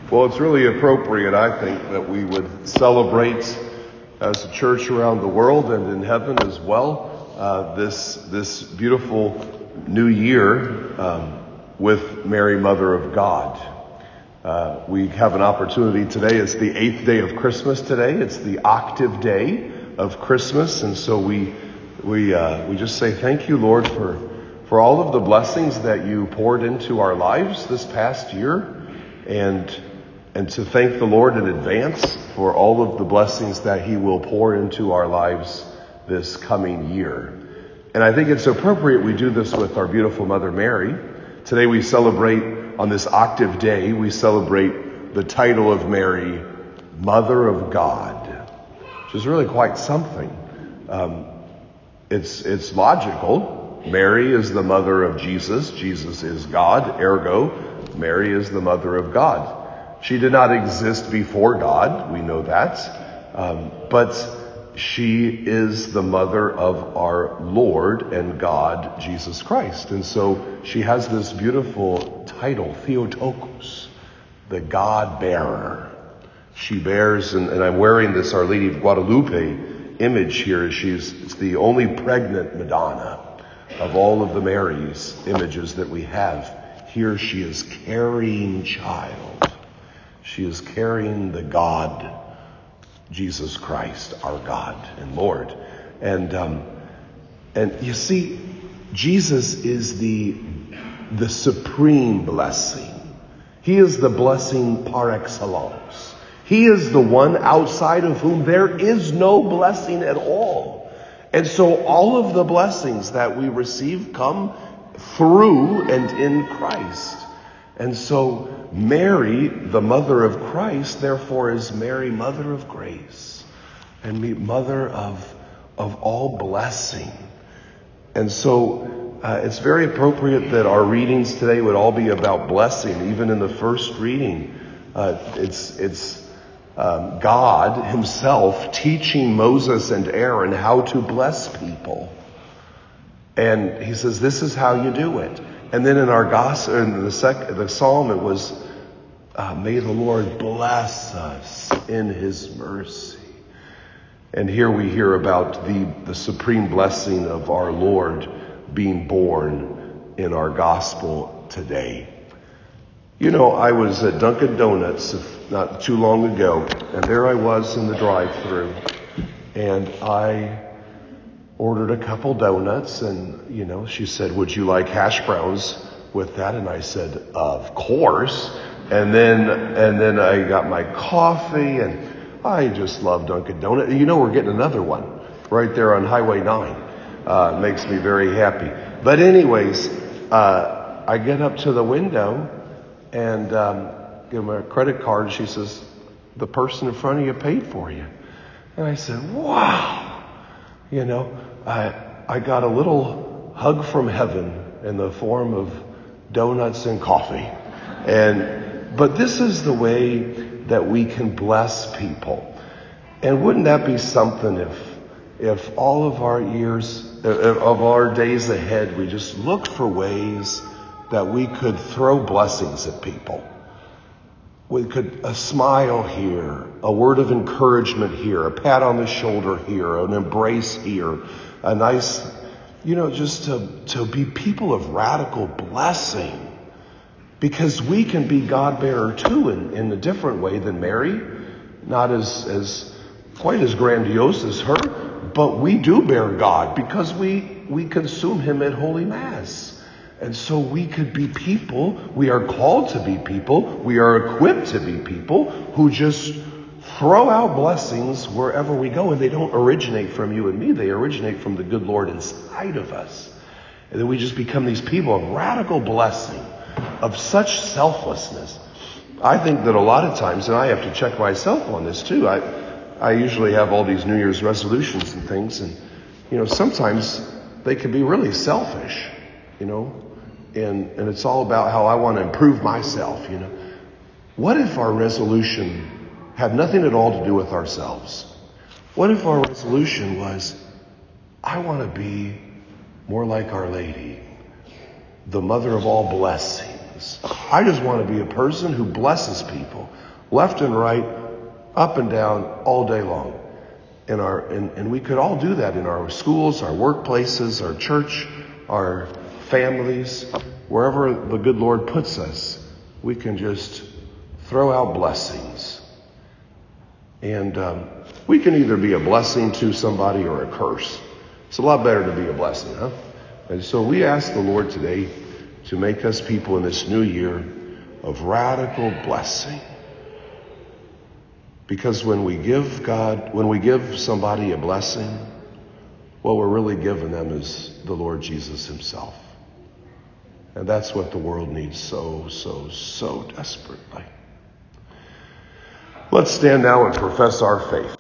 Well, it's really appropriate, I think, that we would celebrate as a church around the world and in heaven as well, this beautiful new year with Mary, Mother of God. We have an opportunity today. It's the 8th day of Christmas today. It's the octave day of Christmas, and so we just say thank you, Lord, for all of the blessings that you poured into our lives this past year, and to thank the Lord in advance for all of the blessings that he will pour into our lives this coming year. And I think it's appropriate we do this with our beautiful Mother Mary. Today we celebrate, on this octave day, we celebrate the title of Mary, Mother of God, which is really quite something. It's logical. Mary is the mother of Jesus. Jesus is God. Ergo, Mary is the mother of God. She did not exist before God. We know that. But she is the mother of our Lord and God, Jesus Christ. And so she has this beautiful title, Theotokos, the God bearer. She bears, and I'm wearing this Our Lady of Guadalupe image here. It's the only pregnant Madonna of all of the Marys images that we have. Here she is carrying child. She is carrying the God, Jesus Christ, our God and Lord. And you see, Jesus is the supreme blessing. He is the blessing par excellence. He is the one outside of whom there is no blessing at all. And so all of the blessings that we receive come through and in Christ. And so Mary, the mother of Christ, therefore is Mary, mother of grace, and mother of all blessing. And so it's very appropriate that our readings today would all be about blessing. Even in the first reading, it's God himself teaching Moses and Aaron how to bless people. And he says, this is how you do it. And then in our gospel, in the psalm, it was, may the Lord bless us in his mercy. And here we hear about the supreme blessing of our Lord being born in our gospel today. You know, I was at Dunkin' Donuts not too long ago, and there I was in the drive-thru, and I ordered a couple donuts, and, you know, she said, would you like hash browns with that? And I said, of course. And then I got my coffee, and I just love Dunkin' Donuts. You know, we're getting another one right there on Highway 9. Makes me very happy. But anyways, I get up to the window and give her a credit card, and she says, the person in front of you paid for you. And I said, wow. You know, I got a little hug from heaven in the form of donuts and coffee. But this is the way that we can bless people. And wouldn't that be something if all of our years, of our days ahead, we just looked for ways that we could throw blessings at people. We could, a smile here, a word of encouragement here, a pat on the shoulder here, an embrace here, a nice, you know, just to be people of radical blessing. Because we can be God bearer too in a different way than Mary. Not as quite as grandiose as her, but we do bear God because we consume him at Holy Mass. And so we could be people, we are called to be people, we are equipped to be people who just throw out blessings wherever we go. And they don't originate from you and me, they originate from the good Lord inside of us. And then we just become these people of radical blessing, of such selflessness. I think that a lot of times, and I have to check myself on this too, I usually have all these New Year's resolutions and things, and, you know, sometimes they can be really selfish, you know. And it's all about how I want to improve myself, you know. What if our resolution had nothing at all to do with ourselves? What if our resolution was, I want to be more like Our Lady, the mother of all blessings. I just want to be a person who blesses people. left and right, up and down, all day long. And we could all do that in our schools, our workplaces, our church, our families, wherever the good Lord puts us. We can just throw out blessings. And we can either be a blessing to somebody or a curse. It's a lot better to be a blessing, huh? And so we ask the Lord today to make us people in this new year of radical blessing. Because when we give somebody a blessing, what we're really giving them is the Lord Jesus himself. And that's what the world needs so desperately. Let's stand now and profess our faith.